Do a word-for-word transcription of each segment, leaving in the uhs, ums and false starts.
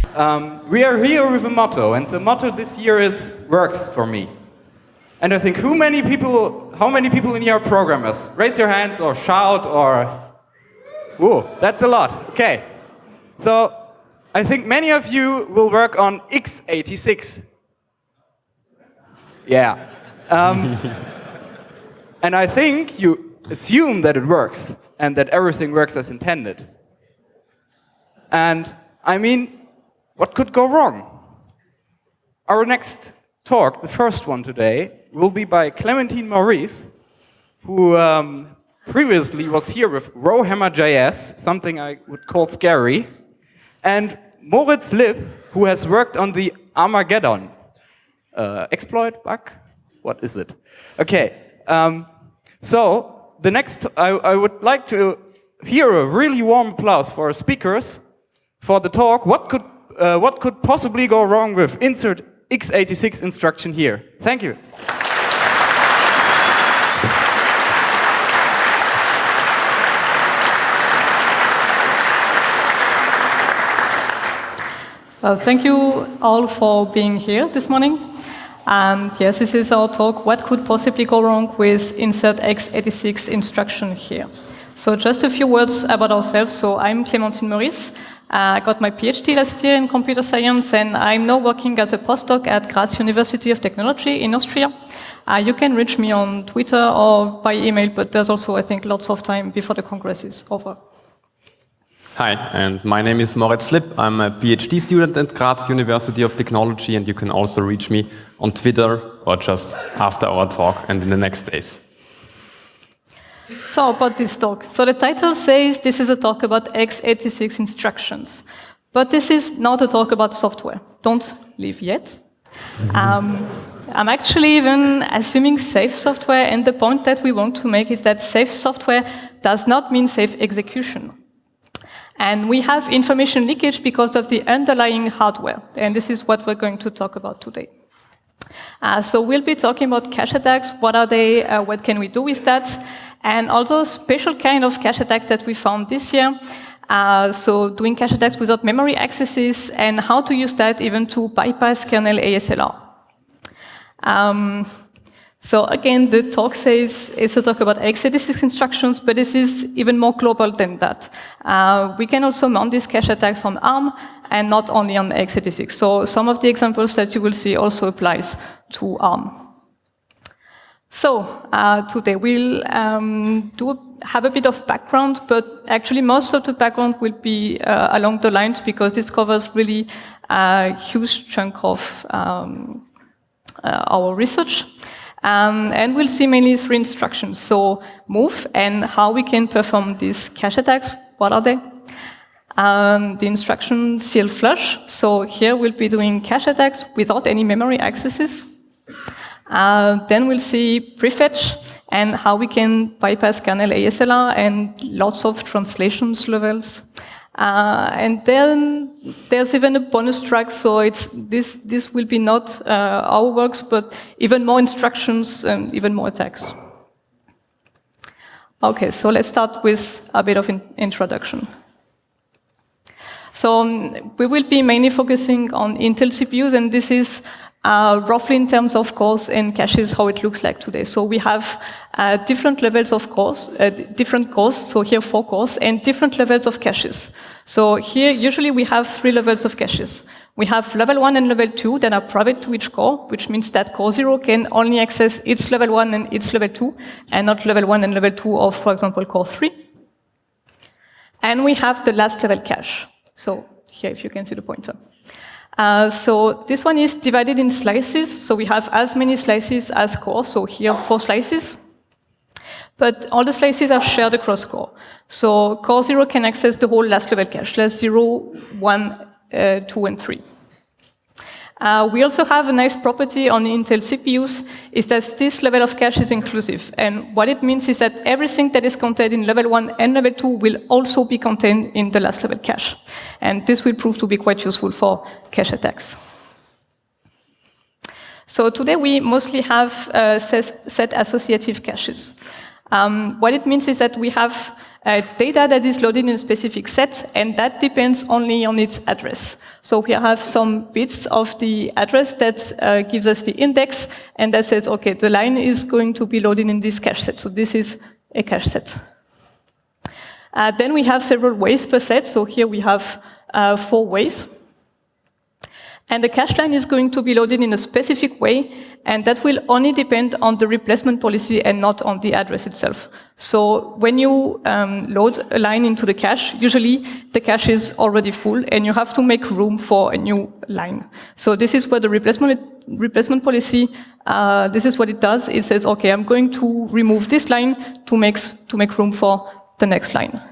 um, we are here with a motto, and the motto this year is "Works for me." And I think, who many people, how many people in here are programmers? Raise your hands or shout or... Ooh, that's a lot. Okay. So, I think many of you will work on x eighty-six. Yeah. Um, and I think you assume that it works, and that everything works as intended. And, I mean, what could go wrong? Our next talk, the first one today, will be by Clementine Maurice, who um, previously was here with Rowhammer J S, something I would call scary, and Moritz Lipp, who has worked on the Armageddon uh, exploit, bug? What is it? Okay, um, so the next, I, I would like to hear a really warm applause for our speakers for the talk. What could, uh, what could possibly go wrong with insert x eighty-six instruction here? Thank you. Well, thank you all for being here this morning. Um, yes, this is our talk, what could possibly go wrong with insert x eighty-six instruction here. So just a few words about ourselves. So I'm Clementine Maurice. Uh, I got my PhD last year in computer science, and I'm now working as a postdoc at Graz University of Technology in Austria. Uh, you can reach me on Twitter or by email, but there's also, I think, lots of time before the Congress is over. Hi, and my name is Moritz Lipp. I'm a PhD student at Graz University of Technology, and you can also reach me on Twitter or just after our talk and in the next days. So about this talk. So the title says this is a talk about x eighty-six instructions. But this is not a talk about software. Don't leave yet. Um, I'm actually even assuming safe software, and the point that we want to make is that safe software does not mean safe execution. And we have information leakage because of the underlying hardware. And this is what we're going to talk about today. Uh, so we'll be talking about cache attacks. What are they? Uh, what can we do with that? And all those special kind of cache attacks that we found this year. Uh, so doing cache attacks without memory accesses, and how to use that even to bypass kernel A S L R. Um, So again, the talk says it's a talk about x eighty-six instructions, but this is even more global than that. Uh, we can also mount these cache attacks on ARM and not only on x eighty-six. So some of the examples that you will see also applies to ARM. So uh, today we'll um, do have a bit of background, but actually most of the background will be uh, along the lines, because this covers really a huge chunk of um, uh, our research. Um, and we'll see mainly three instructions. So move and how we can perform these cache attacks. What are they? Um, the instruction clflush. So here we'll be doing cache attacks without any memory accesses. Uh, then we'll see prefetch and how we can bypass kernel A S L R and lots of translations levels. Uh, and then there's even a bonus track, so it's this this will be not uh, our works, but even more instructions and even more attacks. Okay, so let's start with a bit of in introduction. So um, we will be mainly focusing on Intel C P Us, and this is uh, roughly in terms of cores and caches how it looks like today. So we have uh, different levels of cores, uh, different cores, so here four cores, and different levels of caches. So here usually we have three levels of caches. We have level one and level two that are private to each core, which means that core zero can only access its level one and its level two, and not level one and level two of, for example, core three. And we have the last level cache. So here, if you can see the pointer. Uh, so this one is divided in slices. So we have as many slices as core. So here, four slices. But all the slices are shared across core. So core zero can access the whole last level cache, last zero, one, uh, two, and three. Uh, we also have a nice property on Intel C P Us, is that this level of cache is inclusive. And what it means is that everything that is contained in level one and level two will also be contained in the last level cache. And this will prove to be quite useful for cache attacks. So today we mostly have uh, set associative caches. Um, what it means is that we have uh, data that is loaded in a specific set, and that depends only on its address. So we have some bits of the address that uh, gives us the index, and that says, okay, the line is going to be loaded in this cache set. So this is a cache set. Uh, then we have several ways per set. So here we have uh, four ways. And the cache line is going to be loaded in a specific way, and that will only depend on the replacement policy and not on the address itself. So when you um, load a line into the cache, usually the cache is already full, and you have to make room for a new line. So this is where the replacement, replacement policy, uh, this is what it does. It says, okay, I'm going to remove this line to make, to make room for the next line.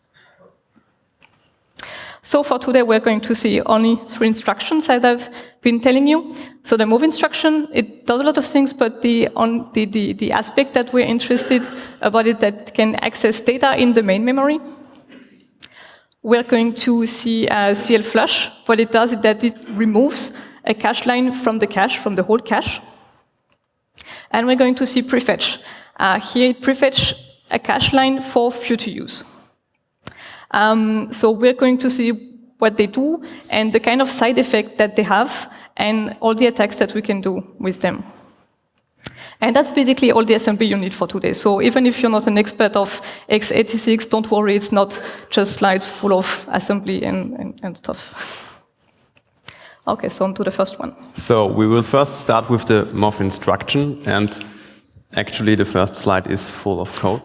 So for today, we're going to see only three instructions as I've been telling you. So the move instruction, it does a lot of things, but the, on the, the, the aspect that we're interested about it that can access data in the main memory. We're going to see uh, C L flush. What it does is that it removes a cache line from the cache, from the whole cache. And we're going to see prefetch. Uh, here it prefetch a cache line for future use. Um, so we're going to see what they do and the kind of side effect that they have and all the attacks that we can do with them. And that's basically all the assembly you need for today. So even if you're not an expert of x eighty-six, don't worry, it's not just slides full of assembly and, and, and stuff. Okay, so on to the first one. So we will first start with the M O F instruction, and actually the first slide is full of code.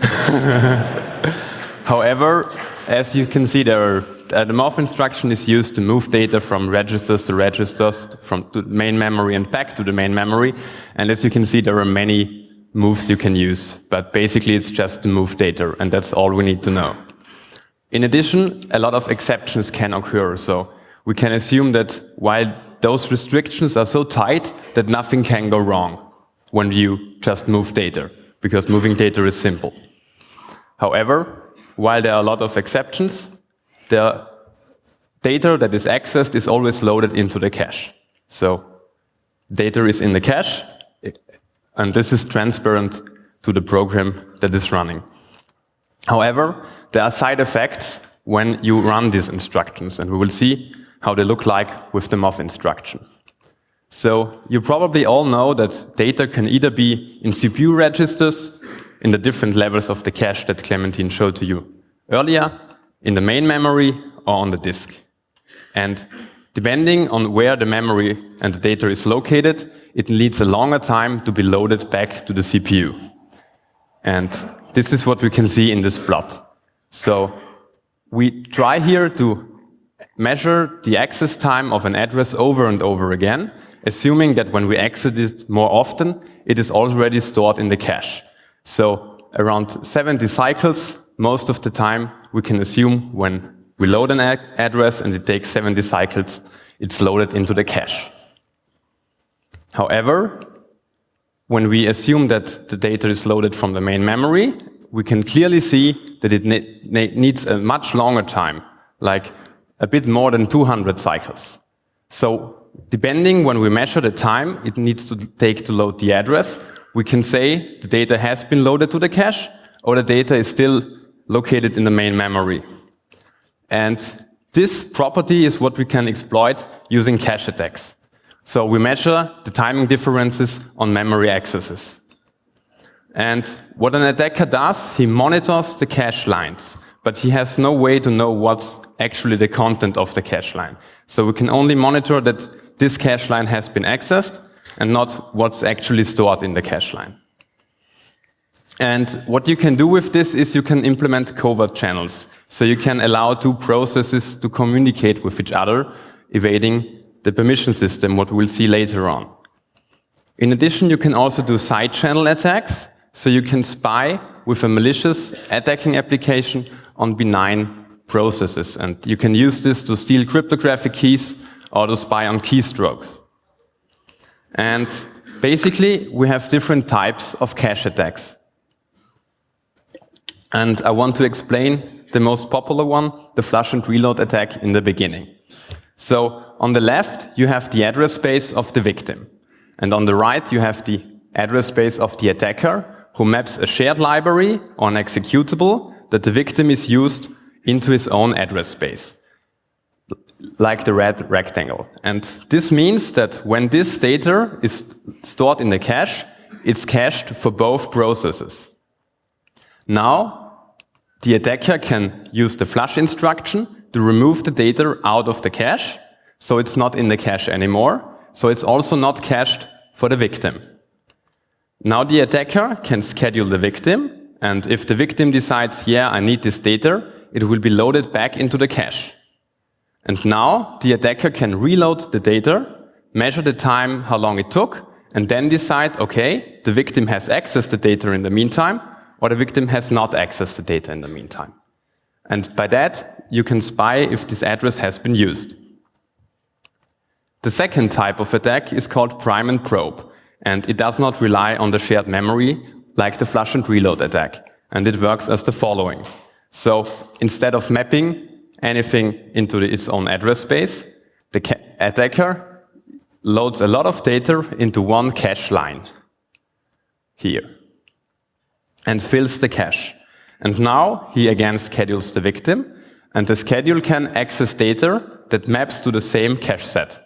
However, as you can see, there are, uh, the M O F instruction is used to move data from registers to registers, from to the main memory and back to the main memory. And as you can see, there are many moves you can use. But basically, it's just to move data, and that's all we need to know. In addition, a lot of exceptions can occur. So we can assume that while those restrictions are so tight that nothing can go wrong when you just move data, because moving data is simple. However, while there are a lot of exceptions, the data that is accessed is always loaded into the cache. So data is in the cache, and this is transparent to the program that is running. However, there are side effects when you run these instructions, and we will see how they look like with the M O F instruction. So you probably all know that data can either be in C P U registers, in the different levels of the cache that Clementine showed to you earlier, in the main memory or on the disk. And depending on where the memory and the data is located, it needs a longer time to be loaded back to the C P U. And this is what we can see in this plot. So we try here to measure the access time of an address over and over again, assuming that when we exit it more often, it is already stored in the cache. So around seventy cycles, most of the time, we can assume when we load an ad address and it takes seventy cycles, it's loaded into the cache. However, when we assume that the data is loaded from the main memory, we can clearly see that it ne ne needs a much longer time, like a bit more than two hundred cycles. So depending when we measure the time it needs to take to load the address, we can say the data has been loaded to the cache, or the data is still located in the main memory. And this property is what we can exploit using cache attacks. So we measure the timing differences on memory accesses. And what an attacker does, he monitors the cache lines, but he has no way to know what's actually the content of the cache line. So we can only monitor that this cache line has been accessed, and not what's actually stored in the cache line. And what you can do with this is you can implement covert channels. So you can allow two processes to communicate with each other, evading the permission system, what we'll see later on. In addition, you can also do side channel attacks. So you can spy with a malicious attacking application on benign processes. And you can use this to steal cryptographic keys or to spy on keystrokes. And basically, we have different types of cache attacks. And I want to explain the most popular one, the flush and reload attack, in the beginning. So on the left, you have the address space of the victim. And on the right, you have the address space of the attacker, who maps a shared library or an executable that the victim is used into his own address space, like the red rectangle. And this means that when this data is stored in the cache, it's cached for both processes. Now, the attacker can use the flush instruction to remove the data out of the cache, so it's not in the cache anymore, so it's also not cached for the victim. Now the attacker can schedule the victim, and if the victim decides, yeah, I need this data, it will be loaded back into the cache. And now the attacker can reload the data, measure the time, how long it took, and then decide, okay, the victim has accessed the data in the meantime, or the victim has not accessed the data in the meantime. And by that, you can spy if this address has been used. The second type of attack is called prime and probe, and it does not rely on the shared memory like the flush and reload attack, and it works as the following. So instead of mapping anything into the, its own address space, the attacker loads a lot of data into one cache line here and fills the cache. And now he again schedules the victim, and the schedule can access data that maps to the same cache set.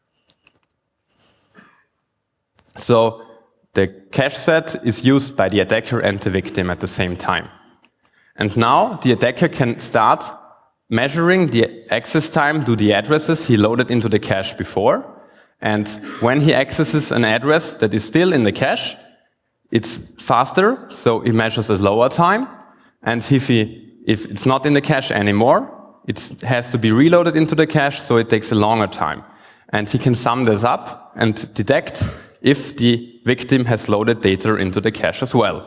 So the cache set is used by the attacker and the victim at the same time. And now the attacker can start measuring the access time to the addresses he loaded into the cache before. And when he accesses an address that is still in the cache, it's faster, so he measures a lower time. And if, he, if it's not in the cache anymore, it has to be reloaded into the cache, so it takes a longer time. And he can sum this up and detect if the victim has loaded data into the cache as well.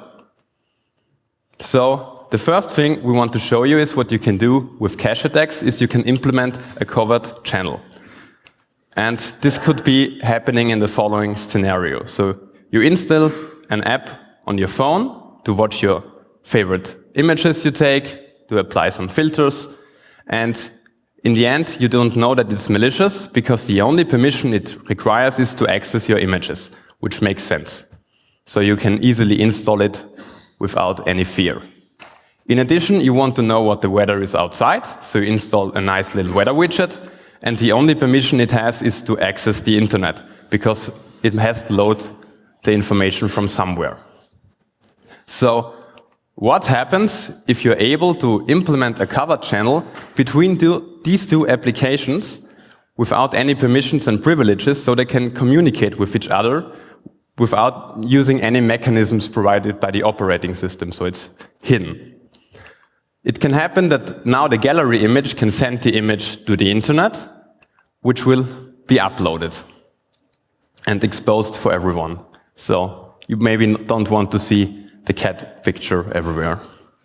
So the first thing we want to show you is what you can do with cache attacks is you can implement a covert channel. And this could be happening in the following scenario. So you install an app on your phone to watch your favorite images you take, to apply some filters, and in the end, you don't know that it's malicious because the only permission it requires is to access your images, which makes sense. So you can easily install it without any fear. In addition, you want to know what the weather is outside, so you install a nice little weather widget, and the only permission it has is to access the internet, because it has to load the information from somewhere. So what happens if you're able to implement a covert channel between two, these two applications without any permissions and privileges so they can communicate with each other without using any mechanisms provided by the operating system, so it's hidden? It can happen that now the gallery image can send the image to the internet, which will be uploaded and exposed for everyone. So you maybe don't want to see the cat picture everywhere.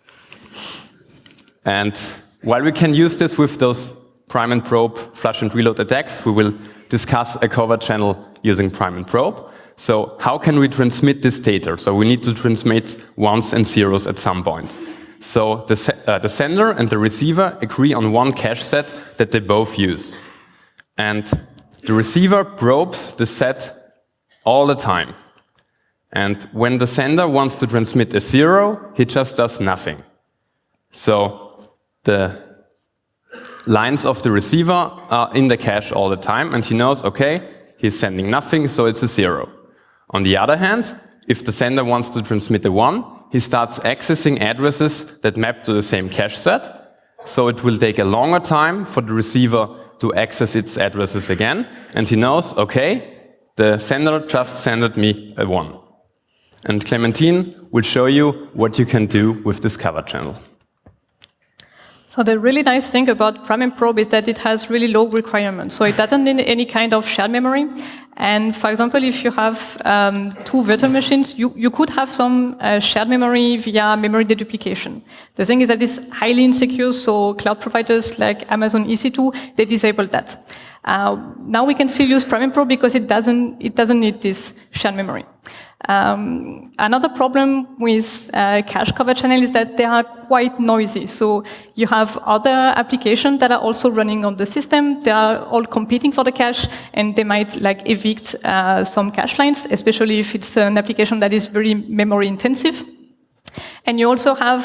And while we can use this with those prime and probe, flush and reload attacks, we will discuss a covert channel using prime and probe. So how can we transmit this data? So we need to transmit ones and zeros at some point. So the, se uh, the sender and the receiver agree on one cache set that they both use. And the receiver probes the set all the time. And when the sender wants to transmit a zero, he just does nothing. So the lines of the receiver are in the cache all the time, and he knows, okay, he's sending nothing, so it's a zero. On the other hand, if the sender wants to transmit a one, he starts accessing addresses that map to the same cache set, so it will take a longer time for the receiver to access its addresses again, and he knows, okay, the sender just sent me a one. And Clementine will show you what you can do with this covert channel. So the really nice thing about prime and probe is that it has really low requirements. So it doesn't need any kind of shared memory. And for example, if you have um, two virtual machines, you, you could have some uh, shared memory via memory deduplication. The thing is that it's highly insecure, so cloud providers like Amazon E C two, they disable that. Uh, now we can still use prime and probe because it doesn't, it doesn't need this shared memory. Um, another problem with uh, cache covert channel is that they are quite noisy. So you have other applications that are also running on the system. They are all competing for the cache, and they might like evict uh, some cache lines, especially if it's an application that is very memory intensive. And you also have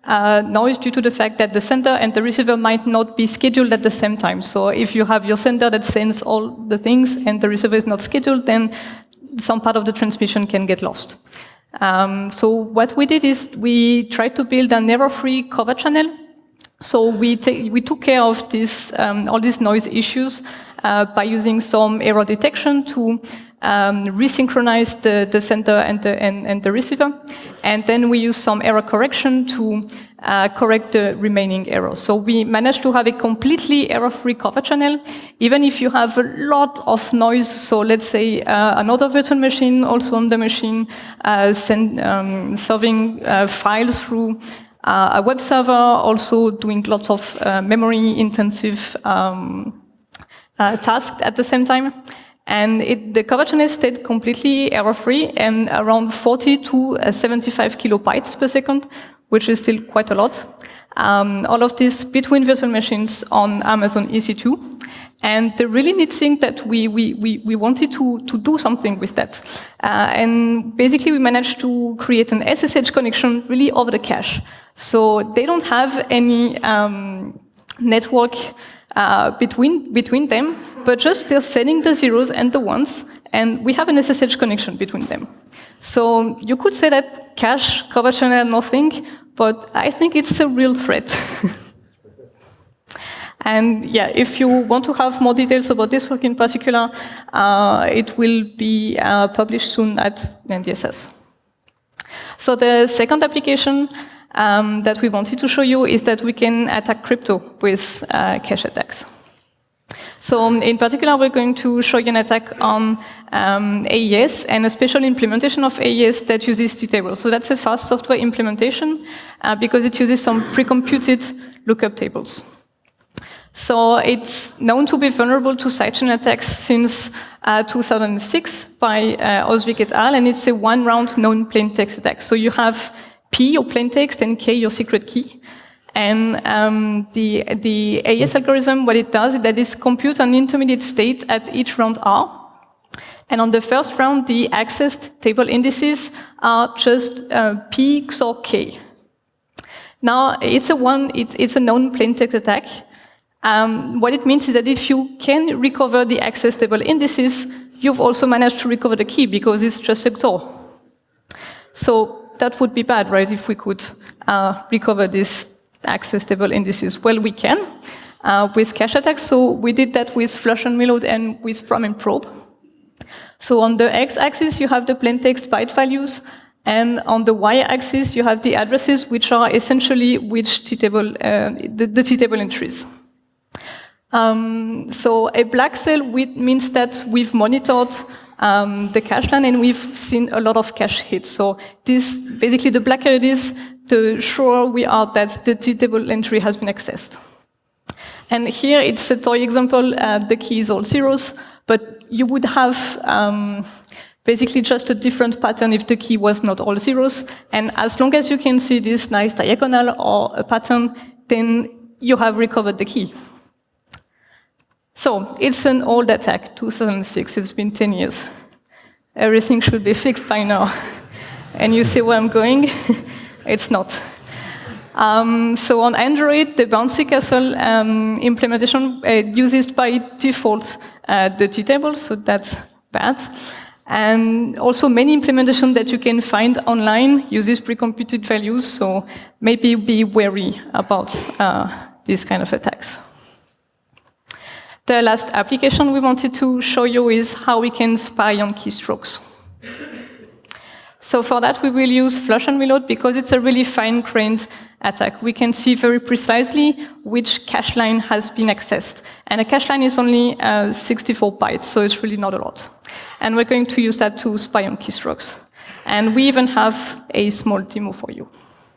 uh, noise due to the fact that the sender and the receiver might not be scheduled at the same time. So if you have your sender that sends all the things and the receiver is not scheduled, then some part of the transmission can get lost. Um, so what we did is we tried to build an error-free cover channel. So we, we took care of this, um, all these noise issues uh, by using some error detection to um, resynchronize the, the sender and the, and, and the receiver. And then we use some error correction to uh, correct the remaining errors. So we managed to have a completely error-free cover channel, even if you have a lot of noise. So let's say uh, another virtual machine also on the machine uh, send, um, serving uh, files through Uh, a web server, also doing lots of uh, memory-intensive um, uh, tasks at the same time. And it, the cover channel stayed completely error-free and around forty to seventy-five kilobytes per second, which is still quite a lot. Um, all of this between virtual machines on Amazon E C two. And the really neat thing that we, we, we, we wanted to, to do something with that. Uh, and basically we managed to create an S S H connection really over the cache. So they don't have any um, network uh, between, between them, but just they're sending the zeros and the ones, and we have an S S H connection between them. So you could say that cache, cover channel, nothing, but I think it's a real threat. And yeah, if you want to have more details about this work in particular, uh, it will be uh, published soon at N D S S. So the second application um, that we wanted to show you is that we can attack crypto with uh, cache attacks. So in particular, we're going to show you an attack on um, A E S and a special implementation of A E S that uses T-table. So that's a fast software implementation uh, because it uses some pre-computed lookup tables. So it's known to be vulnerable to sidechain attacks since uh, two thousand six by uh, Osvik et al. And it's a one-round known plain text attack. So you have P, your plain text, and K, your secret key. And um, the, the A E S algorithm, what it does is that it computes an intermediate state at each round R. And on the first round, the accessed table indices are just uh, P X O R K. Now, it's a, one, it's, it's a known plain text attack. Um, what it means is that if you can recover the access table indices, you've also managed to recover the key because it's just X O R. So that would be bad, right, if we could uh, recover these access table indices. Well, we can uh, with cache attacks. So we did that with flush and reload and with prom and probe. So on the x-axis, you have the plain text byte values. And on the y-axis, you have the addresses, which are essentially which T-table, uh, the, the T-table entries. Um, so a black cell means that we've monitored um, the cache line and we've seen a lot of cache hits. So this, basically the blacker it is, the sure we are that the T-table entry has been accessed. And here it's a toy example, uh, the key is all zeros, but you would have um, basically just a different pattern if the key was not all zeros. And as long as you can see this nice diagonal or a pattern, then you have recovered the key. So it's an old attack, two thousand six, it's been ten years. Everything should be fixed by now. And you see where I'm going? It's not. Um, so on Android, the Bouncy Castle um, implementation uh, uses by default uh, the T-table, so that's bad. And also many implementations that you can find online uses pre-computed values, so maybe be wary about uh, these kind of attacks. The last application we wanted to show you is how we can spy on keystrokes. So for that, we will use flush and reload because it's a really fine-grained attack. We can see very precisely which cache line has been accessed. And a cache line is only uh, sixty-four bytes, so it's really not a lot. And we're going to use that to spy on keystrokes. And we even have a small demo for you.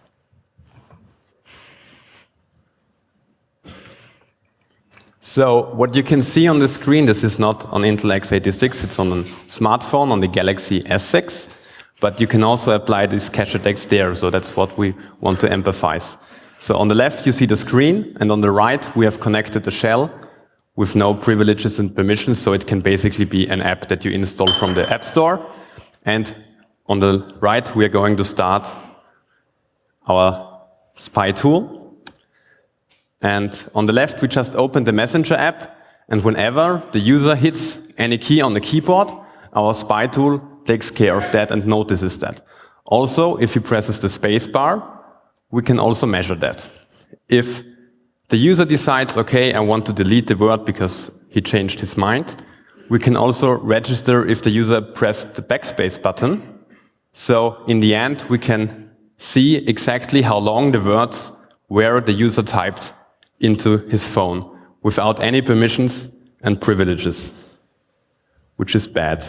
So what you can see on the screen, this is not on Intel x eighty-six, it's on a smartphone, on the Galaxy S six. But you can also apply this cache attacks there, so that's what we want to emphasize. So on the left, you see the screen, and on the right, we have connected the shell with no privileges and permissions, so it can basically be an app that you install from the App Store. And on the right, we are going to start our spy tool. And on the left, we just open the Messenger app. And whenever the user hits any key on the keyboard, our spy tool takes care of that and notices that. Also, if he presses the space bar, we can also measure that. If the user decides, okay, I want to delete the word because he changed his mind, we can also register if the user pressed the backspace button. So in the end, we can see exactly how long the words were the user typed into his phone without any permissions and privileges, which is bad.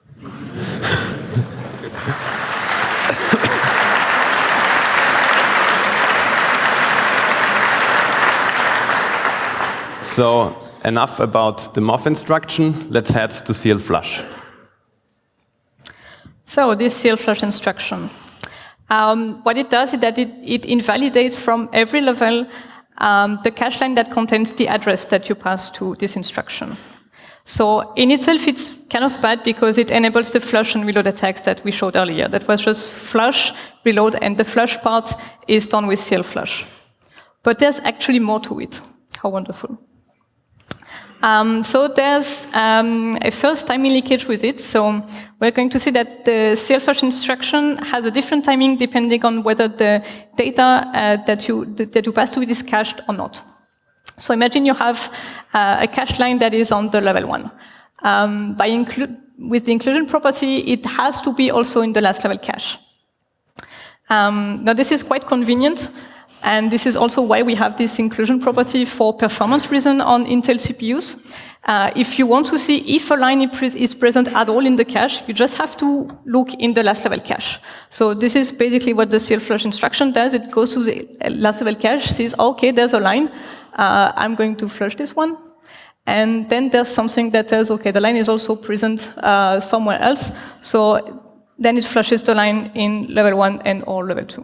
So enough about the M O F instruction. Let's head to CLFlush. So this CLFlush instruction, um, what it does is that it, it invalidates from every level um, the cache line that contains the address that you pass to this instruction. So in itself, it's kind of bad because it enables the flush and reload attacks that we showed earlier. That was just flush, reload, and the flush part is done with CLFlush. But there's actually more to it. How wonderful. Um, so there's um, a first timing leakage with it. So we're going to see that the CLFlush instruction has a different timing depending on whether the data uh, that you that you pass to it is cached or not. So imagine you have uh, a cache line that is on the level one. Um, by include with the inclusion property, it has to be also in the last level cache. Um, now this is quite convenient. And this is also why we have this inclusion property for performance reason on Intel C P Us. Uh, if you want to see if a line is present at all in the cache, you just have to look in the last level cache. So this is basically what the CLFlush instruction does. It goes to the last level cache, sees, okay, there's a line. Uh, I'm going to flush this one. And then there's something that tells, okay, the line is also present uh, somewhere else. So then it flushes the line in level one and or level two.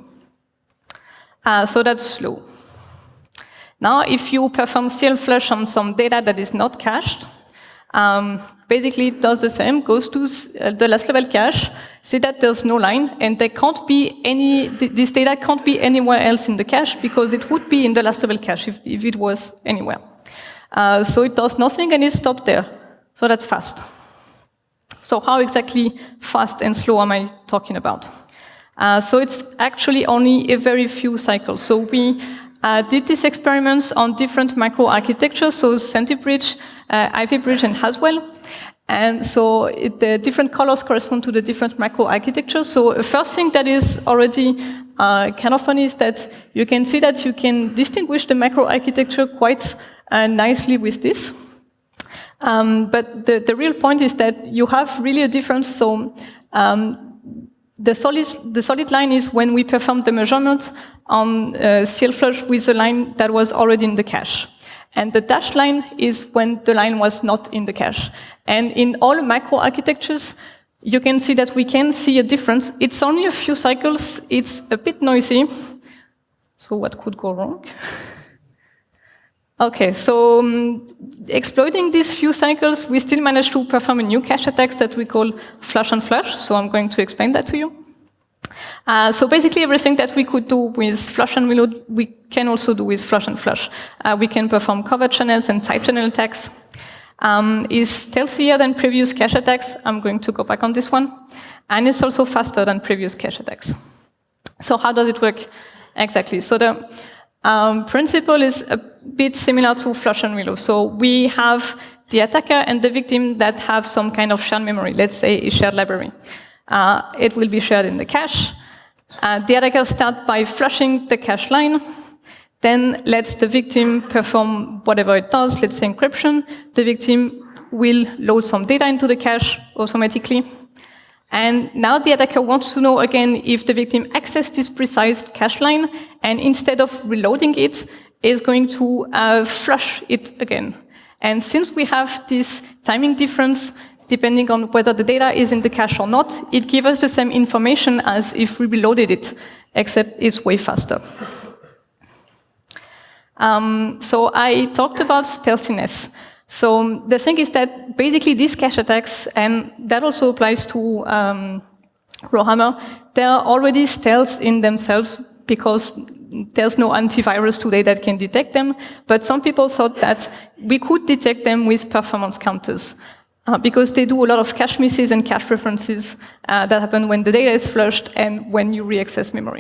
Uh, so that's slow. Now, if you perform CLFlush on some data that is not cached, um, basically it does the same, goes to uh, the last level cache, see that there's no line, and there can't be any, th this data can't be anywhere else in the cache because it would be in the last level cache if, if it was anywhere. Uh, so it does nothing and it stopped there. So that's fast. So how exactly fast and slow am I talking about? Uh, so it's actually only a very few cycles. So we uh, did these experiments on different microarchitectures, so Centibridge, uh, Ivy Bridge, and Haswell. And so it, the different colors correspond to the different microarchitectures. So the first thing that is already uh, kind of funny is that you can see that you can distinguish the microarchitecture quite uh, nicely with this. Um, but the, the real point is that you have really a difference. So um, The solid, the solid line is when we perform the measurement on uh, CLFlush with the line that was already in the cache. And the dashed line is when the line was not in the cache. And in all microarchitectures, you can see that we can see a difference. It's only a few cycles. It's a bit noisy. So what could go wrong? Okay, so um, exploiting these few cycles, we still managed to perform a new cache attack that we call flush and flush, so I'm going to explain that to you. Uh, so basically everything that we could do with flush and reload, we can also do with flush and flush. Uh, we can perform cover channels and side channel attacks. Um, is stealthier than previous cache attacks. I'm going to go back on this one. And it's also faster than previous cache attacks. So how does it work exactly? So the Um, principle is a bit similar to flush and reload. So we have the attacker and the victim that have some kind of shared memory, let's say a shared library. Uh, it will be shared in the cache. Uh, the attacker starts by flushing the cache line, then lets the victim perform whatever it does, let's say encryption. The victim will load some data into the cache automatically. And now the attacker wants to know again if the victim accessed this precise cache line, and instead of reloading it, is going to uh, flush it again. And since we have this timing difference, depending on whether the data is in the cache or not, it gives us the same information as if we reloaded it, except it's way faster. Um, so I talked about stealthiness. So the thing is that basically these cache attacks, and that also applies to um, Rowhammer, they are already stealth in themselves because there's no antivirus today that can detect them. But some people thought that we could detect them with performance counters, uh, because they do a lot of cache misses and cache references uh, that happen when the data is flushed and when you reaccess memory.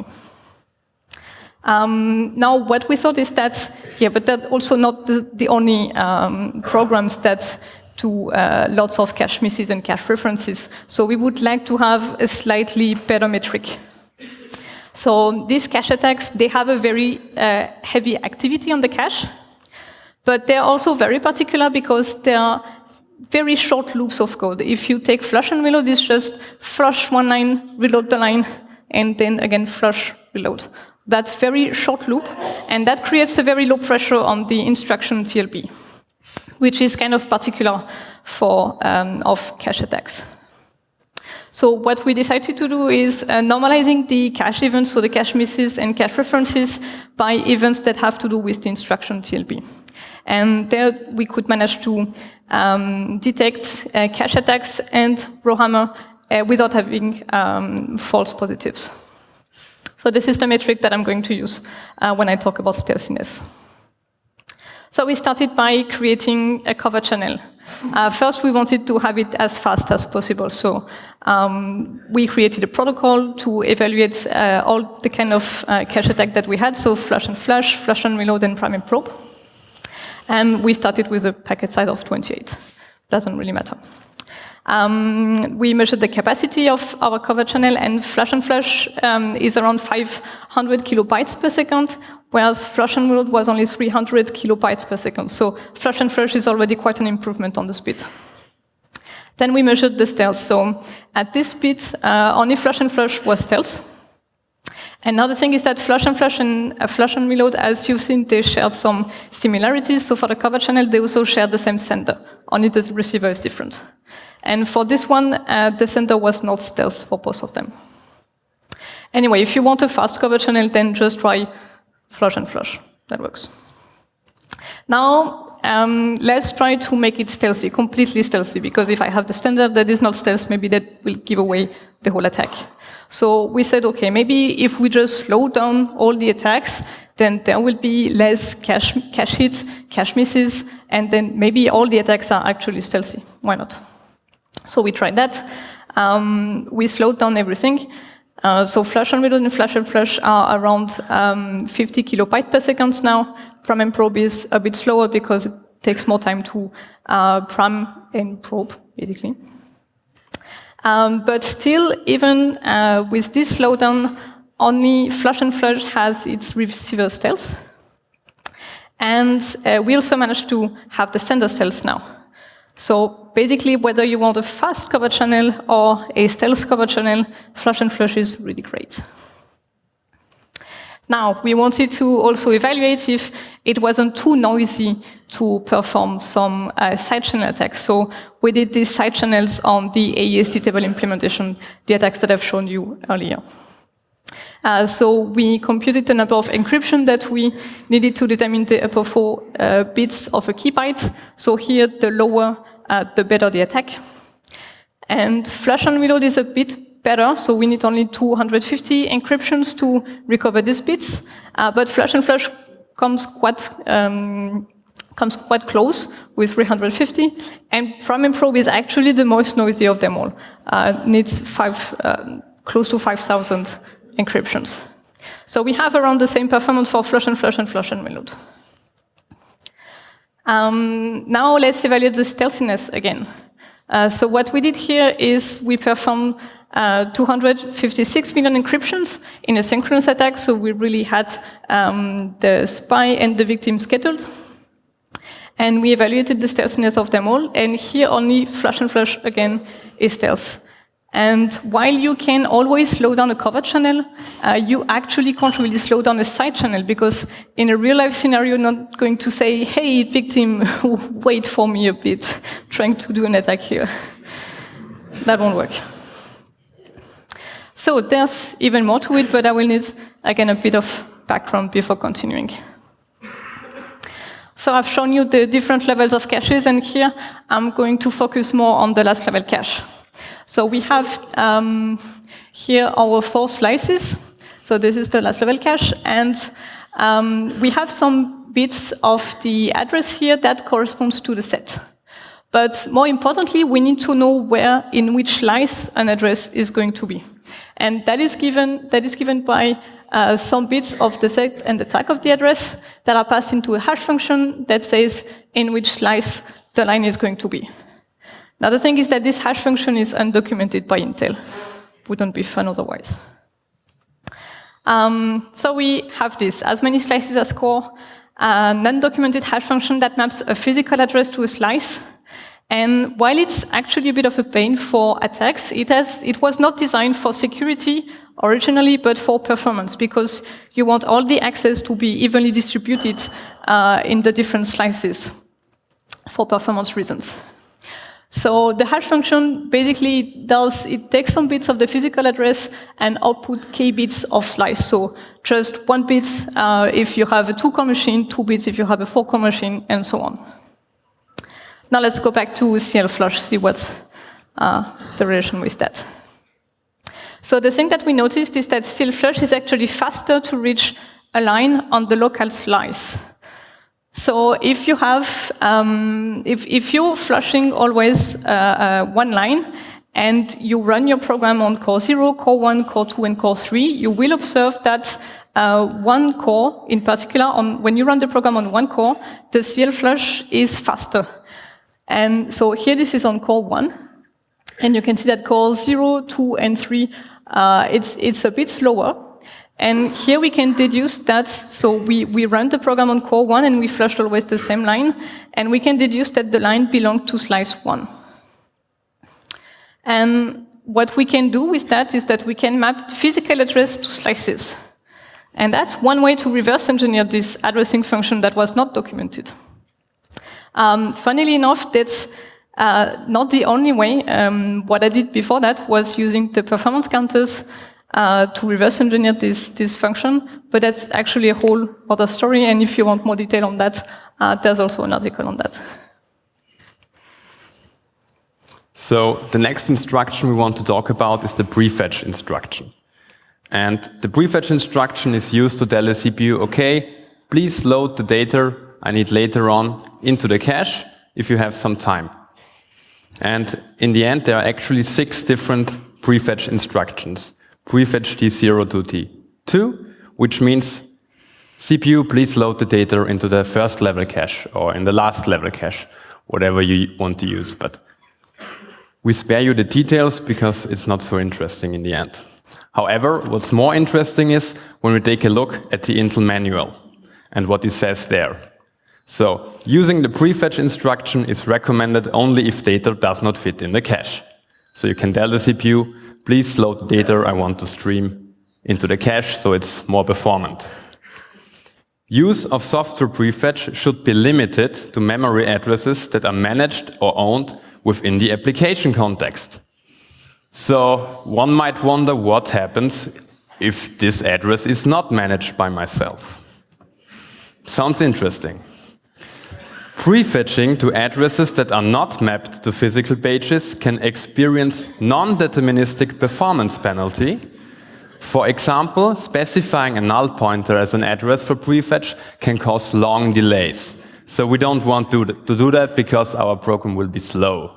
Um, now, what we thought is that, yeah, but that's also not the, the only um, programs that do uh, lots of cache misses and cache references. So we would like to have a slightly better metric. So these cache attacks, they have a very uh, heavy activity on the cache, but they're also very particular because they are very short loops of code. If you take flush and reload, it's just flush one line, reload the line, and then again flush, reload. That very short loop, and that creates a very low pressure on the instruction T L B, which is kind of particular for um, of cache attacks. So what we decided to do is uh, normalizing the cache events, so the cache misses and cache references, by events that have to do with the instruction T L B. And there we could manage to um, detect uh, cache attacks and rowhammer uh, without having um, false positives. So this is the metric that I'm going to use uh, when I talk about stealthiness. So we started by creating a cover channel. Uh, first, we wanted to have it as fast as possible. So um, we created a protocol to evaluate uh, all the kind of uh, cache attack that we had, so flush and flush, flush and reload, and prime and probe. And we started with a packet size of twenty-eight. Doesn't really matter. Um, we measured the capacity of our cover channel, and flush and flush um, is around five hundred kilobytes per second, whereas flush and reload was only three hundred kilobytes per second. So flush and flush is already quite an improvement on the speed. Then we measured the stealth. So at this speed, uh, only flush and flush was stealth. Another thing is that flush and flush and uh, flush and reload, as you've seen, they shared some similarities. So for the cover channel, they also shared the same sender, only the receiver is different. And for this one, uh, the sender was not stealth for both of them. Anyway, if you want a fast cover channel, then just try flush and flush. That works. Now, um, let's try to make it stealthy, completely stealthy, because if I have the standard that is not stealth, maybe that will give away the whole attack. So we said, okay, maybe if we just slow down all the attacks, then there will be less cache, cache hits, cache misses, and then maybe all the attacks are actually stealthy. Why not? So we tried that. Um, we slowed down everything. Uh, so flush and reload and flush and flush are around um, fifty kilobytes per second now. Prime and probe is a bit slower because it takes more time to uh, prime and probe, basically. Um, but still, even uh, with this slowdown, only flush and flush has its receiver stealth. And uh, we also managed to have the sender stealth now. So basically, whether you want a fast cover channel or a stealth cover channel, flush and flush is really great. Now, we wanted to also evaluate if it wasn't too noisy to perform some uh, side channel attacks. So we did these side channels on the A E S D table implementation, the attacks that I've shown you earlier. Uh, so we computed the number of encryption that we needed to determine the upper four uh, bits of a key byte. So here, the lower, uh, the better the attack. And flush and reload is a bit better, so we need only two hundred fifty encryptions to recover these bits. Uh, but flush and flush comes quite um, comes quite close with three hundred fifty. And prime and probe is actually the most noisy of them all. Uh, needs five, uh, close to five thousand encryptions. So we have around the same performance for flush and flush and flush and reload. Um, now let's evaluate the stealthiness again. Uh, so what we did here is we performed uh, two hundred fifty-six million encryptions in a synchronous attack, so we really had um, the spy and the victim scattered. And we evaluated the stealthiness of them all, and here only flush and flush again is stealth. And while you can always slow down a cover channel, uh, you actually can't really slow down a side channel, because in a real-life scenario, you're not going to say, hey, victim, wait for me a bit, trying to do an attack here. That won't work. So there's even more to it, but I will need, again, a bit of background before continuing. So I've shown you the different levels of caches, and here I'm going to focus more on the last level cache. So we have um, here our four slices. So this is the last level cache, and um, we have some bits of the address here that corresponds to the set. But more importantly, we need to know where, in which slice an address is going to be. And that is given, that is given by uh, some bits of the set and the tag of the address that are passed into a hash function that says in which slice the line is going to be. Now the thing is that this hash function is undocumented by Intel. Wouldn't be fun otherwise. Um, so we have this, as many slices as core, a non-documented hash function that maps a physical address to a slice. And while it's actually a bit of a pain for attacks, it, has, it was not designed for security originally, but for performance, because you want all the access to be evenly distributed uh, in the different slices for performance reasons. So the hash function basically does, it takes some bits of the physical address and output k bits of slice. So just one bit uh, if you have a two-core machine, two bits if you have a four-core machine, and so on. Now let's go back to C L Flush, see what's uh, the relation with that. So the thing that we noticed is that C L Flush is actually faster to reach a line on the local slice. So if you have, um, if, if you're flushing always uh, uh, one line, and you run your program on core zero, core one, core two, and core three, you will observe that uh, one core, in particular, on, when you run the program on one core, the C L Flush is faster. And so here this is on core one, and you can see that core zero, two, and three, uh, it's, it's a bit slower. And here we can deduce that, so we, we run the program on core one and we flushed always the same line, and we can deduce that the line belonged to slice one. And what we can do with that is that we can map physical address to slices. And that's one way to reverse engineer this addressing function that was not documented. Um, funnily enough, that's uh, not the only way. Um, what I did before that was using the performance counters Uh, to reverse engineer this, this function, but that's actually a whole other story, and if you want more detail on that, uh, there's also an article on that. So the next instruction we want to talk about is the prefetch instruction. And the prefetch instruction is used to tell the C P U, okay, please load the data I need later on into the cache if you have some time. And in the end, there are actually six different prefetch instructions. Prefetch T zero to T two, which means C P U, please load the data into the first level cache or in the last level cache, whatever you want to use. But we spare you the details because it's not so interesting in the end. However, what's more interesting is when we take a look at the Intel manual and what it says there. So using the prefetch instruction is recommended only if data does not fit in the cache. So you can tell the C P U, please load the data I want to stream into the cache so it's more performant. Use of software prefetch should be limited to memory addresses that are managed or owned within the application context. So one might wonder what happens if this address is not managed by myself. Sounds interesting. Prefetching to addresses that are not mapped to physical pages can experience non-deterministic performance penalty. For example, specifying a null pointer as an address for prefetch can cause long delays. So we don't want to, to do that because our program will be slow.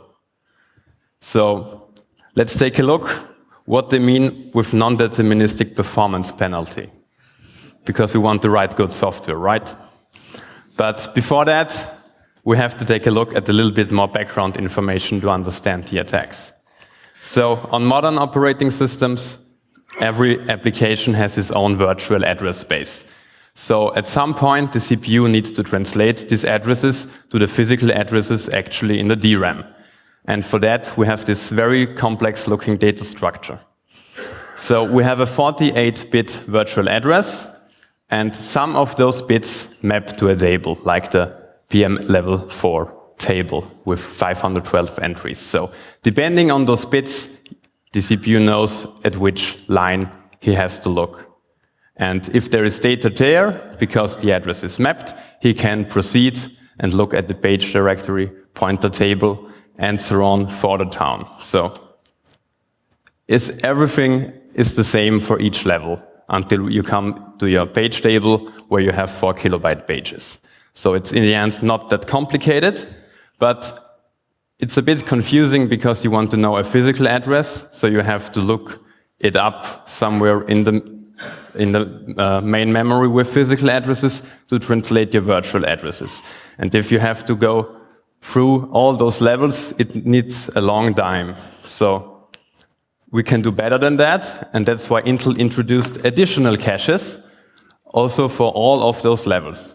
So let's take a look what they mean with non-deterministic performance penalty. Because we want to write good software, right? But before that, we have to take a look at a little bit more background information to understand the attacks. So on modern operating systems, every application has its own virtual address space. So at some point, the C P U needs to translate these addresses to the physical addresses actually in the D RAM. And for that, we have this very complex looking data structure. So we have a forty-eight bit virtual address, and some of those bits map to a table, like the P M level four table with five hundred twelve entries. So depending on those bits, the C P U knows at which line he has to look. And if there is data there, because the address is mapped, he can proceed and look at the page directory, pointer table, and so on for the town. So is everything is the same for each level. until you come to your page table where you have four kilobyte pages. So it's in the end not that complicated, but it's a bit confusing because you want to know a physical address, so you have to look it up somewhere in the in the uh, main memory with physical addresses to translate your virtual addresses. And if you have to go through all those levels, it needs a long time. So we can do better than that, and that's why Intel introduced additional caches also for all of those levels.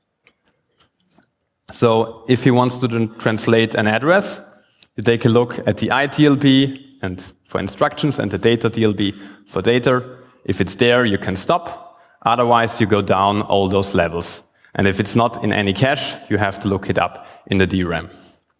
So if he wants to translate an address, you take a look at the I T L B and for instructions and the data T L B for data. If it's there, you can stop. Otherwise, you go down all those levels. And if it's not in any cache, you have to look it up in the D RAM.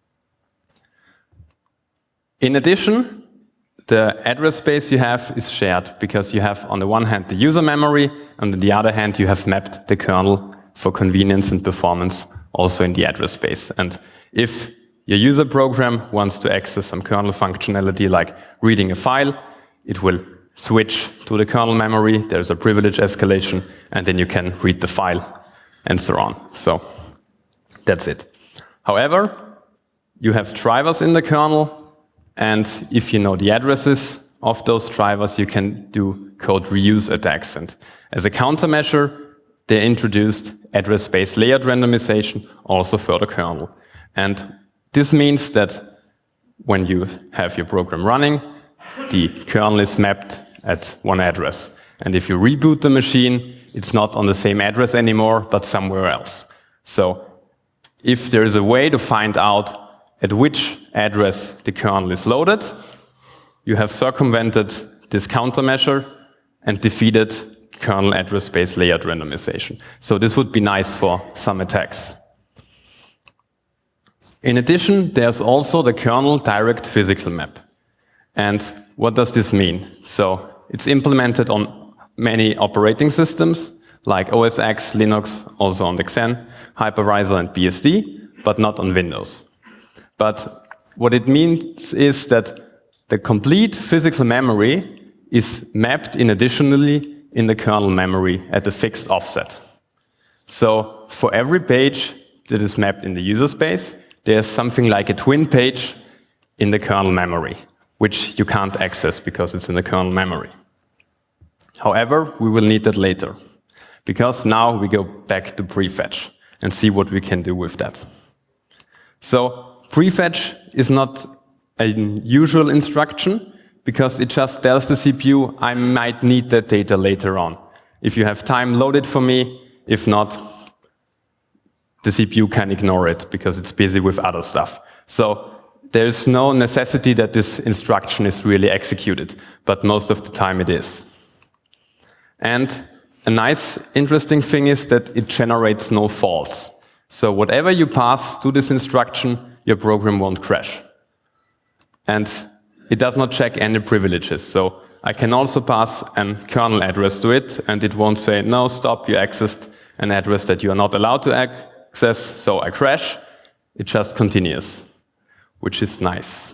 In addition, the address space you have is shared because you have, on the one hand, the user memory, and on the other hand, you have mapped the kernel for convenience and performance also in the address space. And if your user program wants to access some kernel functionality like reading a file, it will switch to the kernel memory, there's a privilege escalation, and then you can read the file, and so on. So that's it. However, you have drivers in the kernel, and if you know the addresses of those drivers, you can do code reuse attacks. And as a countermeasure, they introduced address space layered randomization also for the kernel. And this means that when you have your program running, the kernel is mapped at one address. And if you reboot the machine, it's not on the same address anymore, but somewhere else. So if there is a way to find out at which address the kernel is loaded, you have circumvented this countermeasure and defeated kernel address space layered randomization. So this would be nice for some attacks. In addition, there's also the kernel direct physical map. And what does this mean? So it's implemented on many operating systems like O S X, Linux, also on the Xen, Hypervisor and B S D, but not on Windows. But what it means is that the complete physical memory is mapped in additionally in the kernel memory at a fixed offset. So for every page that is mapped in the user space, there's something like a twin page in the kernel memory, which you can't access because it's in the kernel memory. However, we will need that later, because now we go back to prefetch and see what we can do with that. So prefetch is not a usual instruction, because it just tells the C P U, I might need that data later on. If you have time, load it for me. If not, the C P U can ignore it because it's busy with other stuff. So there's no necessity that this instruction is really executed, but most of the time it is. And a nice, interesting thing is that it generates no faults. So whatever you pass to this instruction, your program won't crash. And it does not check any privileges. So I can also pass a kernel address to it, and it won't say, no, stop, you accessed an address that you are not allowed to access, so I crash. It just continues, which is nice.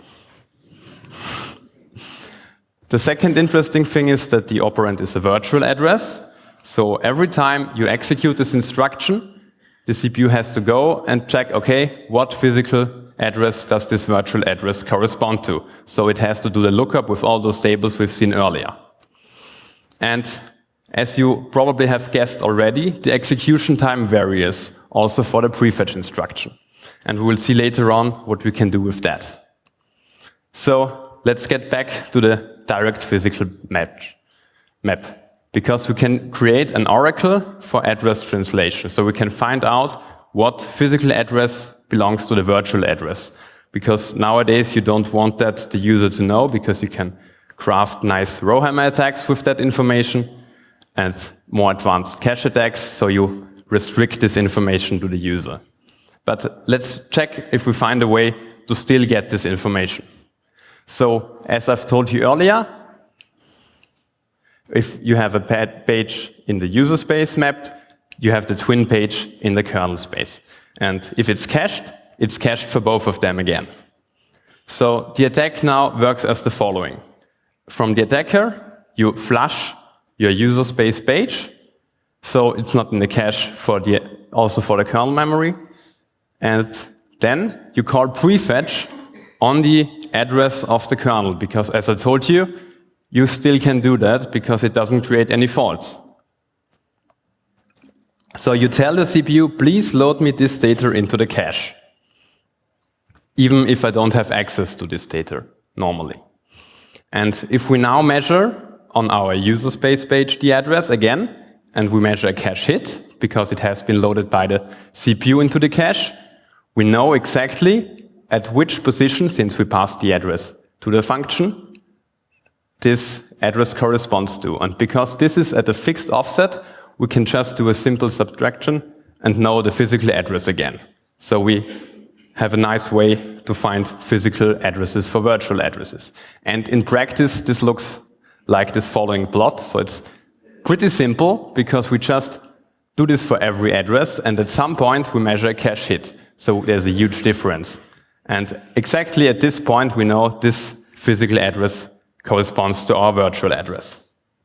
The second interesting thing is that the operand is a virtual address. So every time you execute this instruction, the C P U has to go and check, okay, what physical address does this virtual address correspond to? So it has to do the lookup with all those tables we've seen earlier. And as you probably have guessed already, the execution time varies also for the prefetch instruction. And we will see later on what we can do with that. So let's get back to the direct physical map, map, because we can create an oracle for address translation. So we can find out what physical address belongs to the virtual address. Because nowadays you don't want that the user to know, because you can craft nice rowhammer attacks with that information and more advanced cache attacks, so you restrict this information to the user. But let's check if we find a way to still get this information. So, as I've told you earlier, if you have a page in the user space mapped, you have the twin page in the kernel space. And if it's cached, it's cached for both of them again. So the attack now works as the following. From the attacker, you flush your user space page. So it's not in the cache for the, also for the kernel memory. And then you call prefetch on the address of the kernel, because as I told you, you still can do that because it doesn't create any faults. So you tell the C P U, please load me this data into the cache, even if I don't have access to this data normally. And if we now measure on our user space page the address again, and we measure a cache hit, because it has been loaded by the C P U into the cache, we know exactly at which position, since we passed the address to the function, this address corresponds to. And because this is at a fixed offset, we can just do a simple subtraction and know the physical address again. So we have a nice way to find physical addresses for virtual addresses. And in practice, this looks like this following plot. So it's pretty simple, because we just do this for every address, and at some point we measure a cache hit. So there's a huge difference. And exactly at this point, we know this physical address corresponds to our virtual address.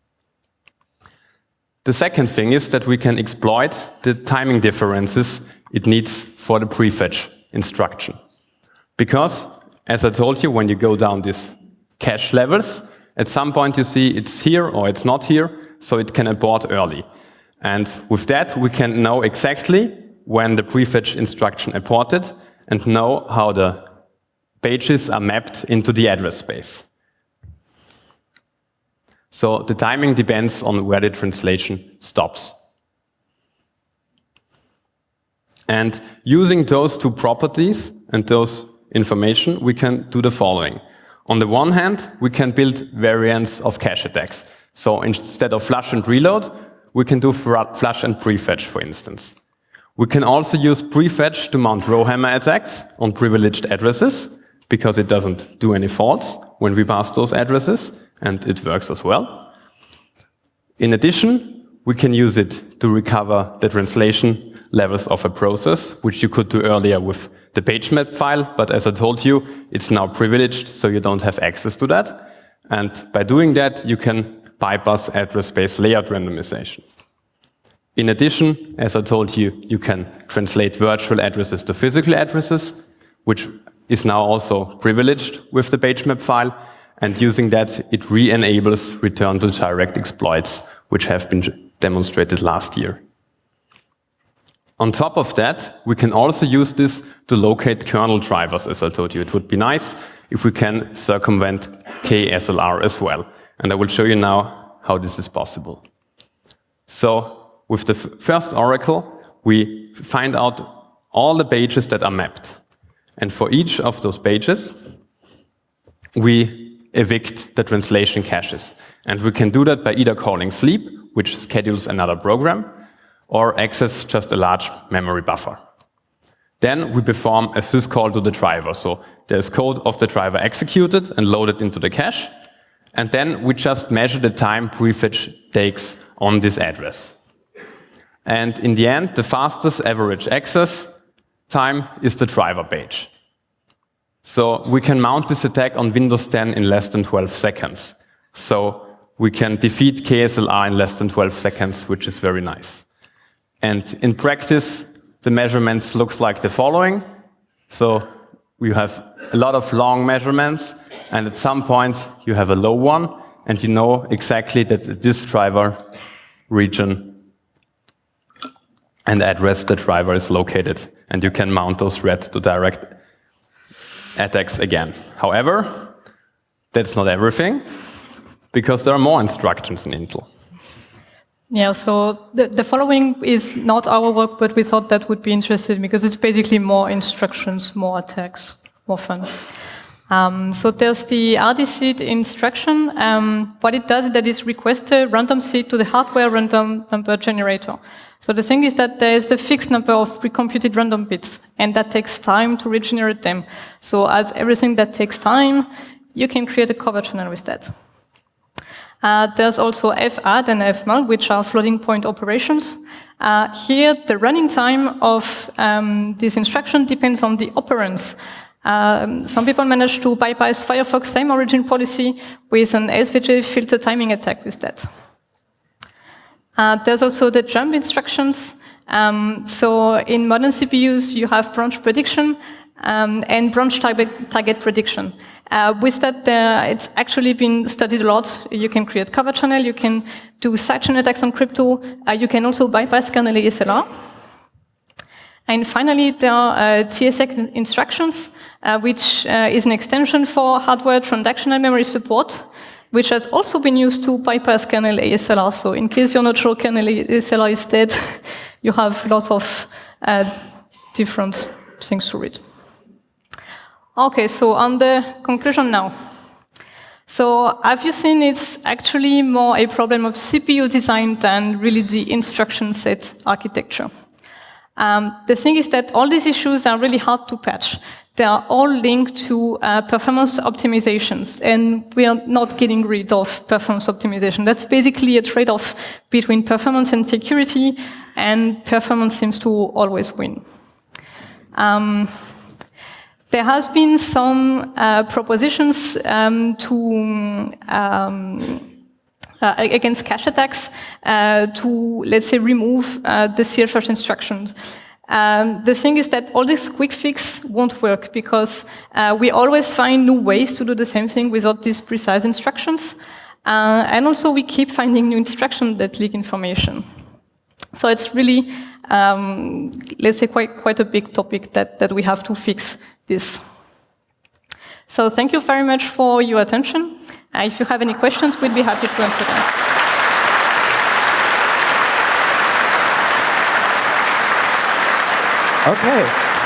The second thing is that we can exploit the timing differences it needs for the prefetch instruction. Because, as I told you, when you go down these cache levels, at some point you see it's here or it's not here, so it can abort early. And with that, we can know exactly when the prefetch instruction aborted and know how the pages are mapped into the address space. So the timing depends on where the translation stops. And using those two properties and those information, we can do the following. On the one hand, we can build variants of cache attacks. So instead of flush and reload, we can do flush and prefetch, for instance. We can also use prefetch to mount rowhammer attacks on privileged addresses, because it doesn't do any faults when we pass those addresses, and it works as well. In addition, we can use it to recover the translation levels of a process, which you could do earlier with the pagemap file, but as I told you, it's now privileged, so you don't have access to that. And by doing that, you can bypass address space layout randomization. In addition, as I told you, you can translate virtual addresses to physical addresses, which is now also privileged with the pagemap file, and using that, it re-enables return to direct exploits, which have been demonstrated last year. On top of that, we can also use this to locate kernel drivers, as I told you. It would be nice if we can circumvent K S L R as well. And I will show you now how this is possible. So with the first oracle, we find out all the pages that are mapped. And for each of those pages, we evict the translation caches. And we can do that by either calling sleep, which schedules another program, or access just a large memory buffer. Then we perform a syscall to the driver. So there's code of the driver executed and loaded into the cache. And then we just measure the time prefetch takes on this address. And in the end, the fastest average access time is the driver page. So we can mount this attack on Windows ten in less than twelve seconds. So we can defeat K S L R in less than twelve seconds, which is very nice. And in practice, the measurements looks like the following. So we have a lot of long measurements, and at some point you have a low one, and you know exactly that this driver region and address the driver is located, and you can mount those red to direct attacks again. However, that's not everything, because there are more instructions in Intel. Yeah, so the, the following is not our work, but we thought that would be interesting because it's basically more instructions, more attacks, more fun. Um, so there's the R D seed instruction. Um, what it does is that it requests a random seed to the hardware random number generator. So the thing is that there is the fixed number of pre-computed random bits, and that takes time to regenerate them. So as everything that takes time, you can create a cover channel with that. Uh, there's also fadd and fmal, which are floating point operations. Uh, here, the running time of um, this instruction depends on the operands. Um, some people manage to bypass Firefox same origin policy with an S V G filter timing attack with that. Uh, there's also the jump instructions. Um, so in modern C P Us, you have branch prediction um, and branch target, target prediction. Uh, with that, uh, it's actually been studied a lot. You can create cover channel, you can do sidechain attacks on crypto, uh, you can also bypass kernel A S L R. And finally, there are uh, T S X instructions, uh, which uh, is an extension for hardware transactional memory support, which has also been used to bypass kernel A S L R. So in case you're not sure kernel A S L R is dead, you have lots of uh, different things to read. Okay, so on the conclusion now. So have you seen it's actually more a problem of C P U design than really the instruction set architecture? Um, the thing is that all these issues are really hard to patch. They are all linked to uh, performance optimizations, and we are not getting rid of performance optimization. That's basically a trade-off between performance and security, and performance seems to always win. Um, there has been some uh, propositions um, to um, Uh, against cache attacks uh, to, let's say, remove uh, the C L first instructions. Um, the thing is that all this quick fix won't work because uh, we always find new ways to do the same thing without these precise instructions. Uh, and also we keep finding new instructions that leak information. So it's really, um, let's say, quite, quite a big topic that, that we have to fix this. So thank you very much for your attention. Uh, if you have any questions, we'd be happy to answer them. Okay.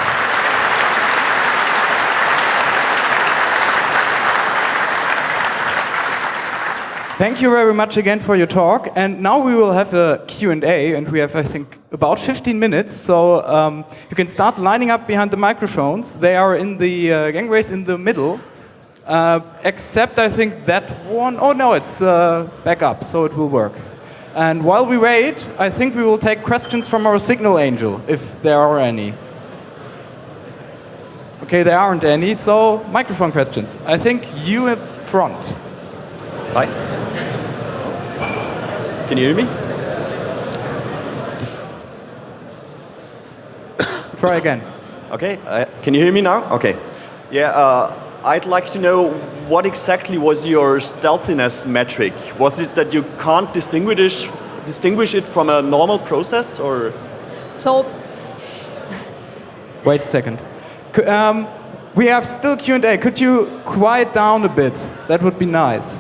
Thank you very much again for your talk. And now we will have a Q and A, and we have, I think, about fifteen minutes. So um, you can start lining up behind the microphones. They are in the uh, gangways in the middle. Uh, except I think that one, oh no, it's uh, back up, so it will work. And while we wait, I think we will take questions from our Signal Angel, if there are any. Okay, there aren't any, so microphone questions. I think you in front. Hi. Can you hear me? Try again. Okay, uh, can you hear me now? Okay. Yeah, uh, I'd like to know what exactly was your stealthiness metric? Was it that you can't distinguish distinguish it from a normal process, or? So, wait a second. C um, we have still Q and A. Could you quiet down a bit? That would be nice.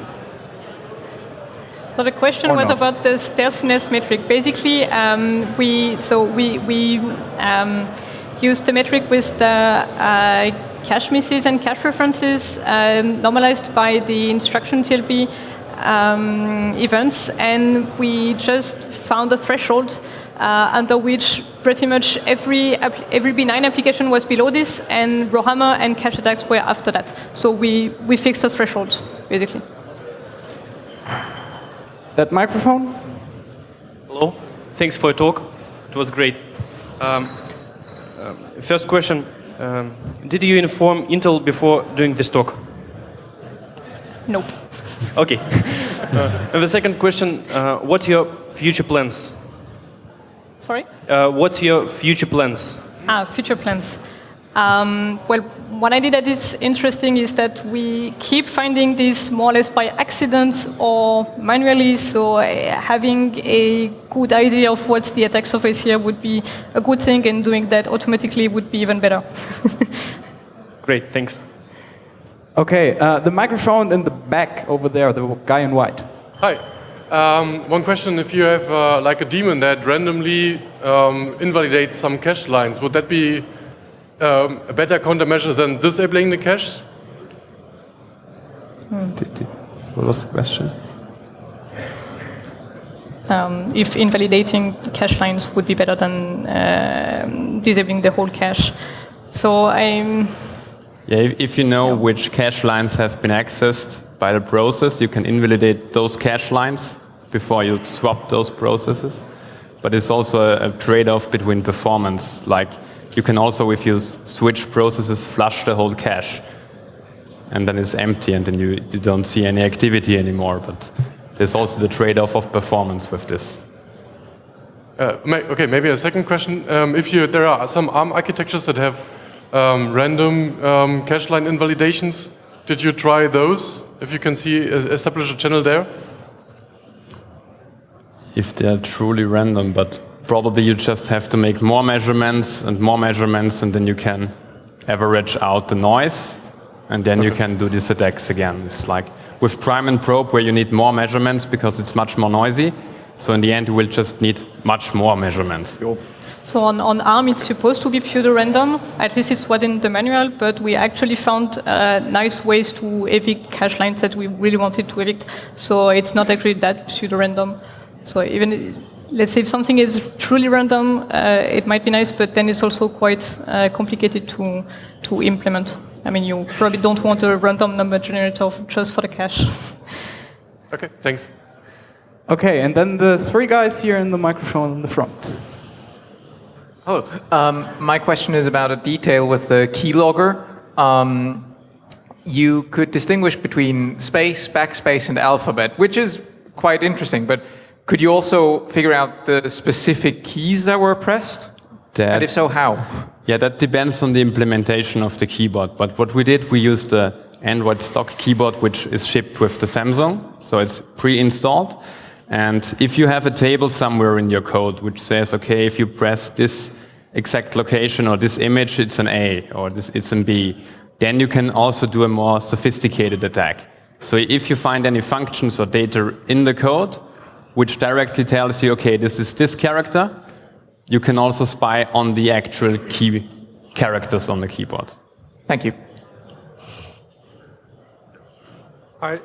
So the question Or was not. about the stealthiness metric. Basically, um, we so we we um, use the metric with the uh, cache misses and cache references um, normalized by the instruction T L B um, events, and we just found a threshold uh, under which pretty much every every B nine application was below this, and Rowhammer and cache attacks were after that. So we we fixed the threshold basically. That microphone? Hello, thanks for your talk. It was great. Um, um, first question, um, did you inform Intel before doing this talk? Nope. Okay. uh, and the second question, uh, what's your future plans? Sorry? Uh, what's your future plans? Ah, future plans. Um, well, what I did that is interesting is that we keep finding these more or less by accident or manually, so uh, having a good idea of what's the attack surface here would be a good thing, and doing that automatically would be even better. Great, thanks. Okay, uh, the microphone in the back over there, the guy in white. Hi. Um, one question, if you have uh, like a daemon that randomly um, invalidates some cache lines, would that be um, a better countermeasure than disabling the caches? Hmm. What was the question? Um, if invalidating cache lines would be better than uh, disabling the whole cache. So I'm... Yeah, if, if you know yeah. which cache lines have been accessed by the process, you can invalidate those cache lines before you swap those processes. But it's also a, a trade-off between performance. Like, you can also, if you switch processes, flush the whole cache. And then it's empty, and then you, you don't see any activity anymore. But there's also the trade-off of performance with this. Uh, may, okay, maybe a second question. Um, if you, there are some ARM architectures that have um, random um, cache line invalidations. Did you try those? If you can see, establish a channel there? If they're truly random, but probably you just have to make more measurements and more measurements, and then you can average out the noise, and then okay. you can do these attacks again. It's like with prime and probe, where you need more measurements because it's much more noisy. So in the end, you will just need much more measurements. So on, on ARM, it's supposed to be pseudo-random. At least it's what in the manual, but we actually found uh, nice ways to evict cache lines that we really wanted to evict. So it's not actually that pseudo-random. So even, let's say if something is truly random, uh, it might be nice, but then it's also quite uh, complicated to, to implement. I mean, you probably don't want a random number generator just for the cache. Okay, thanks. Okay, and then the three guys here in the microphone in the front. Hello. Um, my question is about a detail with the keylogger. Um, you could distinguish between space, backspace, and alphabet, which is quite interesting, but could you also figure out the specific keys that were pressed? That, and if so, how? Yeah, that depends on the implementation of the keyboard. But what we did, we used the Android stock keyboard, which is shipped with the Samsung, so it's pre-installed. And if you have a table somewhere in your code which says, okay, if you press this exact location or this image, it's an A, or this, it's an B, then you can also do a more sophisticated attack. So if you find any functions or data in the code which directly tells you, okay, this is this character, you can also spy on the actual key characters on the keyboard. Thank you. Hi.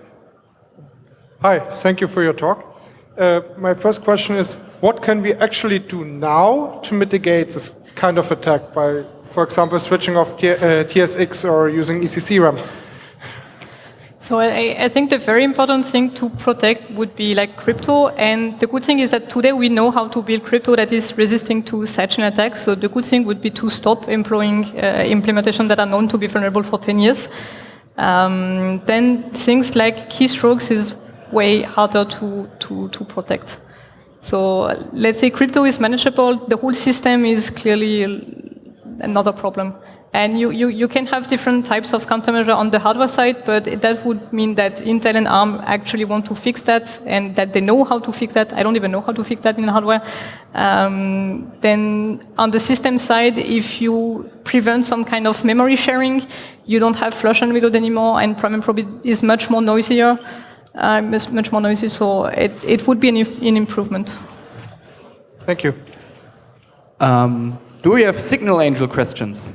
Hi, thank you for your talk. Uh, my first question is, what can we actually do now to mitigate this kind of attack by, for example, switching off T S X or using E C C RAM? So I, I think the very important thing to protect would be like crypto, and the good thing is that today we know how to build crypto that is resisting to such an attack, so the good thing would be to stop employing uh, implementations that are known to be vulnerable for ten years. Um, then things like keystrokes is way harder to, to, to protect. So let's say crypto is manageable, the whole system is clearly another problem. And you, you, you can have different types of countermeasure on the hardware side, but that would mean that Intel and ARM actually want to fix that, and that they know how to fix that. I don't even know how to fix that in hardware. Um, then on the system side, if you prevent some kind of memory sharing, you don't have flush and reload anymore, and prime and probe is much more noisier. Uh, much more noisy, so it, it would be an, an improvement. Thank you. Um, do we have Signal Angel questions?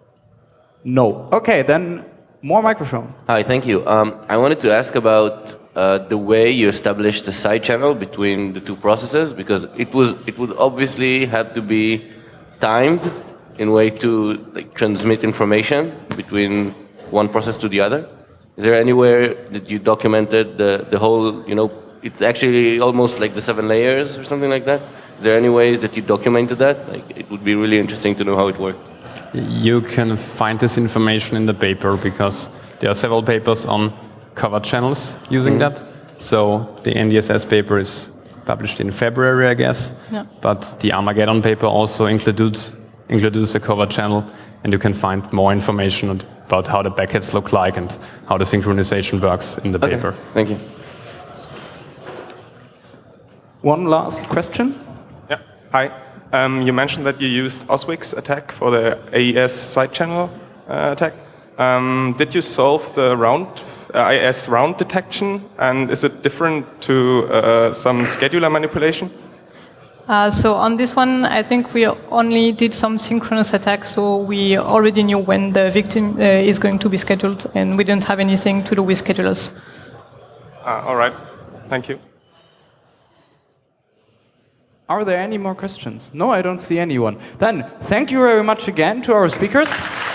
No. Okay, then more microphone. Hi, thank you. Um, I wanted to ask about uh, the way you established the side channel between the two processes, because it was it would obviously have to be timed in a way to like, transmit information between one process to the other. Is there anywhere that you documented the, the whole, you know, it's actually almost like the seven layers or something like that? Is there any ways that you documented that? Like, it would be really interesting to know how it worked. You can find this information in the paper because there are several papers on covered channels using mm-hmm. that. So the N D S S paper is published in February, I guess. Yeah. But the Armageddon paper also includes, includes a covered channel, and you can find more information on about how the packets look like and how the synchronization works in the okay. paper. Thank you. One last question. Yeah. Hi. Um, you mentioned that you used Oswix attack for the A E S side channel uh, attack. Um, did you solve the round uh, A E S round detection, and is it different to uh, some scheduler manipulation? Uh, so on this one, I think we only did some synchronous attacks, so we already knew when the victim uh, is going to be scheduled, and we didn't have anything to do with schedulers. Uh, all right. Thank you. Are there any more questions? No, I don't see anyone. Then, thank you very much again to our speakers.